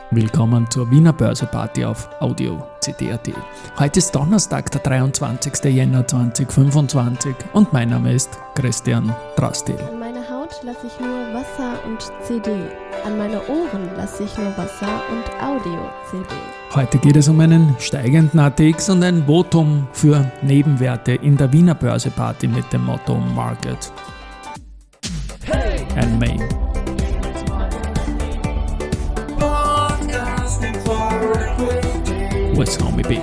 Willkommen zur Wiener Börse-Party auf Audio CD.at. Heute ist Donnerstag, der 23. Jänner 2025 und mein Name ist Christian Drastil. An meine Haut lasse ich nur Wasser und CD. An meine Ohren lasse ich nur Wasser und Audio-CD. Heute geht es um einen steigenden ATX und ein Votum für Nebenwerte in der Wiener Börse-Party mit dem Motto Market and Main. What's homie be?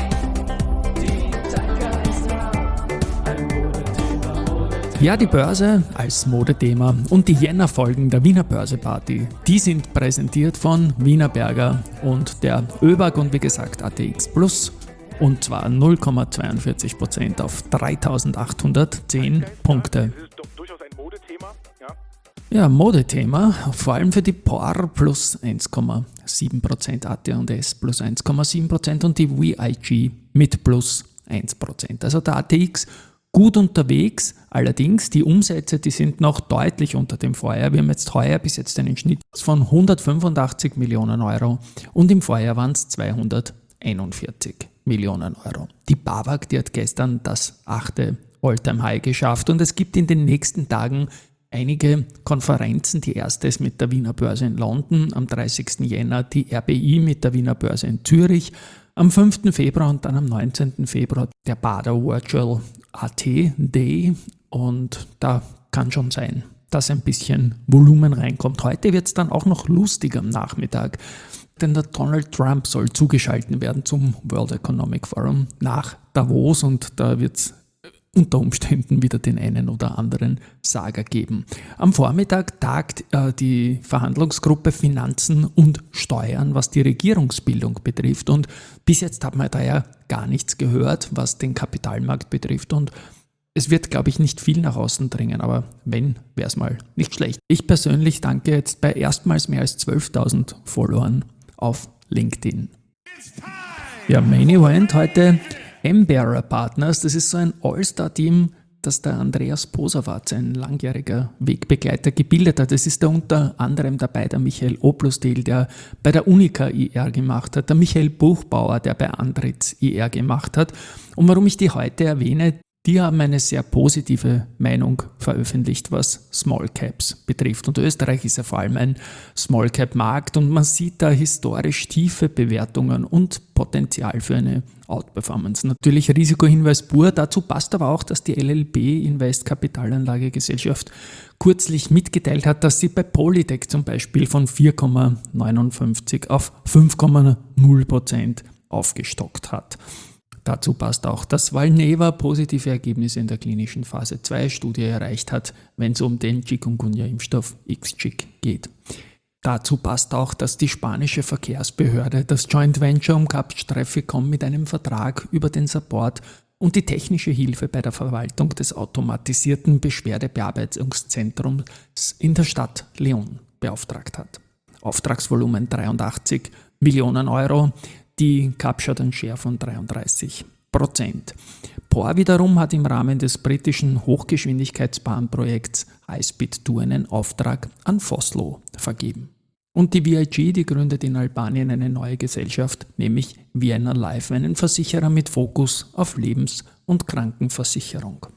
Ja, die Börse als Modethema und die Jänner-Folgen der Wiener Börse-Party, die sind präsentiert von Wienerberger und der ÖBAG und wie gesagt ATX Plus, und zwar 0,42% auf 3.810 Punkte. Das ist doch durchaus ein Modethema, ja. Ja, Modethema, vor allem für die POR plus 1,7%, AT&S plus 1,7% und die VIG mit plus 1%. Also der ATX gut unterwegs, allerdings die Umsätze, die sind noch deutlich unter dem Vorjahr. Wir haben jetzt heuer bis jetzt einen Schnitt von 185 Millionen Euro und im Vorjahr waren es 241 Millionen Euro. Die BAWAG, die hat gestern das 8. All-Time-High geschafft und es gibt in den nächsten Tagen einige Konferenzen. Die erste ist mit der Wiener Börse in London am 30. Jänner, die RBI mit der Wiener Börse in Zürich, am 5. Februar und dann am 19. Februar der Bader Virtual AT Day und da kann schon sein, dass ein bisschen Volumen reinkommt. Heute wird es dann auch noch lustig am Nachmittag, denn der Donald Trump soll zugeschaltet werden zum World Economic Forum nach Davos und da wird es unter Umständen wieder den einen oder anderen Sager geben. Am Vormittag tagt die Verhandlungsgruppe Finanzen und Steuern, was die Regierungsbildung betrifft. Und bis jetzt hat man da ja gar nichts gehört, was den Kapitalmarkt betrifft. Und es wird, glaube ich, nicht viel nach außen dringen, aber wenn, wäre es mal nicht schlecht. Ich persönlich danke jetzt bei erstmals mehr als 12.000 Followern auf LinkedIn. Ja, Main Event heute Embearer Partners, das ist so ein All-Star-Team, das der Andreas Posawatz, ein langjähriger Wegbegleiter, gebildet hat. Es ist da unter anderem dabei der Michael Oplustil, der bei der Unica IR gemacht hat, der Michael Buchbauer, der bei Andritz IR gemacht hat. Und warum ich die heute erwähne, die haben eine sehr positive Meinung veröffentlicht, was Small Caps betrifft. Und Österreich ist ja vor allem ein Small Cap Markt und man sieht da historisch tiefe Bewertungen und Potenzial für eine Outperformance. Natürlich Risikohinweis pur. Dazu passt aber auch, dass die LLB Invest Kapitalanlagegesellschaft kürzlich mitgeteilt hat, dass sie bei Polytech zum Beispiel von 4,59 auf 5,0% aufgestockt hat. Dazu passt auch, dass Valneva positive Ergebnisse in der klinischen Phase 2 Studie erreicht hat, wenn es um den Chikungunya-Impfstoff IXCHIQ geht. Dazu passt auch, dass die spanische Verkehrsbehörde das Joint Venture um Capsch-Trafficom mit einem Vertrag über den Support und die technische Hilfe bei der Verwaltung des automatisierten Beschwerdebearbeitungszentrums in der Stadt León beauftragt hat. Auftragsvolumen 83 Millionen Euro. Die Capsch hat einen Share von 33%. POR wiederum hat im Rahmen des britischen Hochgeschwindigkeitsbahnprojekts High-Speed 2 einen Auftrag an Foslo vergeben. Und die VIG, die gründet in Albanien eine neue Gesellschaft, nämlich Vienna Life, einen Versicherer mit Fokus auf Lebens- und Krankenversicherung.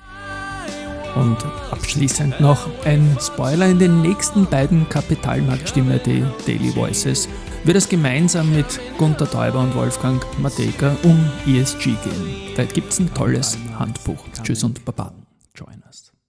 Und abschließend noch ein Spoiler: in den nächsten beiden Kapitalmarktstimmen der Daily Voices wird es gemeinsam mit Gunter Teuber und Wolfgang Matejka um ESG gehen. Da gibt es ein tolles Handbuch. Tschüss und Baba. Join us.